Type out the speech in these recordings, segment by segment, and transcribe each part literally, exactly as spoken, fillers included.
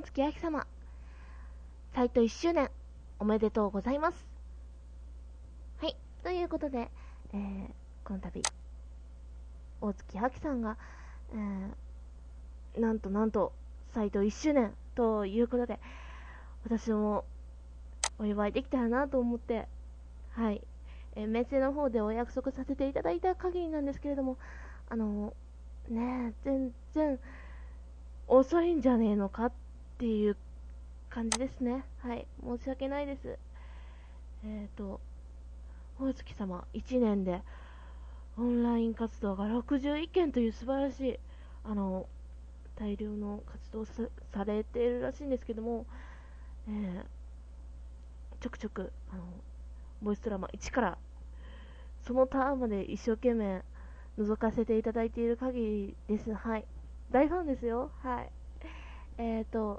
月あき様、サイトいっしゅうねんおめでとうございます。はい、ということで、えー、この度大月あきさんが、えー、なんとなんとサイトいっしゅうねんということで、私もお祝いできたらなと思って、はい、えー、メッセの方でお約束させていただいた限りなんですけれども、あのねえ、全然遅いんじゃねえのかっていう感じですね。はい、申し訳ないです。えっ、ー、と大月様いちねんでオンライン活動がろくじゅういっけんという素晴らしいあの大量の活動 さ, されているらしいんですけども、えー、ちょくちょくあのボイスドラマいちからそのターンまで一生懸命覗かせていただいている限りです。はい、大ファンですよ。はい、えーと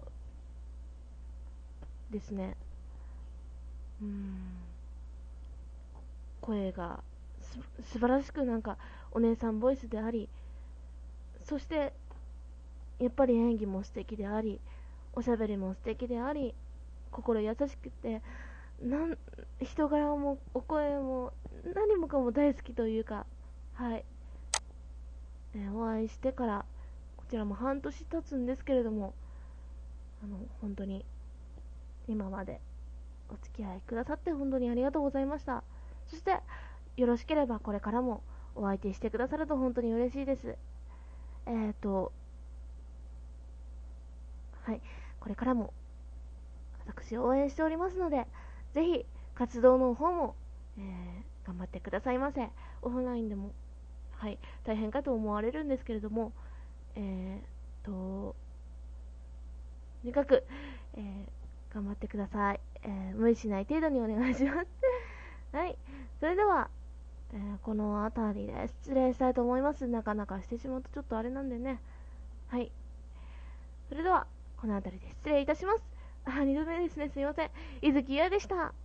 ですね、うーん声がす素晴らしく、なんかお姉さんボイスであり、そしてやっぱり演技も素敵であり、おしゃべりも素敵であり、心優しくて、なん人柄もお声も何もかも大好きというか、はい、ね、お会いしてからこちらも半年経つんですけれども、あの本当に今までお付き合いくださって本当にありがとうございました。そしてよろしければこれからもお相手してくださると本当に嬉しいです。えーとはいこれからも私を応援しておりますので、ぜひ活動の方も、えー、頑張ってくださいませ。オフラインでも、はい、大変かと思われるんですけれども、えー、ととにかく、えー、頑張ってください。えー、無理しない程度にお願いしますはい、それでは、えー、この辺りで失礼したいと思います。なかなかしてしまうとちょっとあれなんでね。はい、それではこの辺りで失礼いたします。あ、にどめですね、すいません。伊豆木優でした。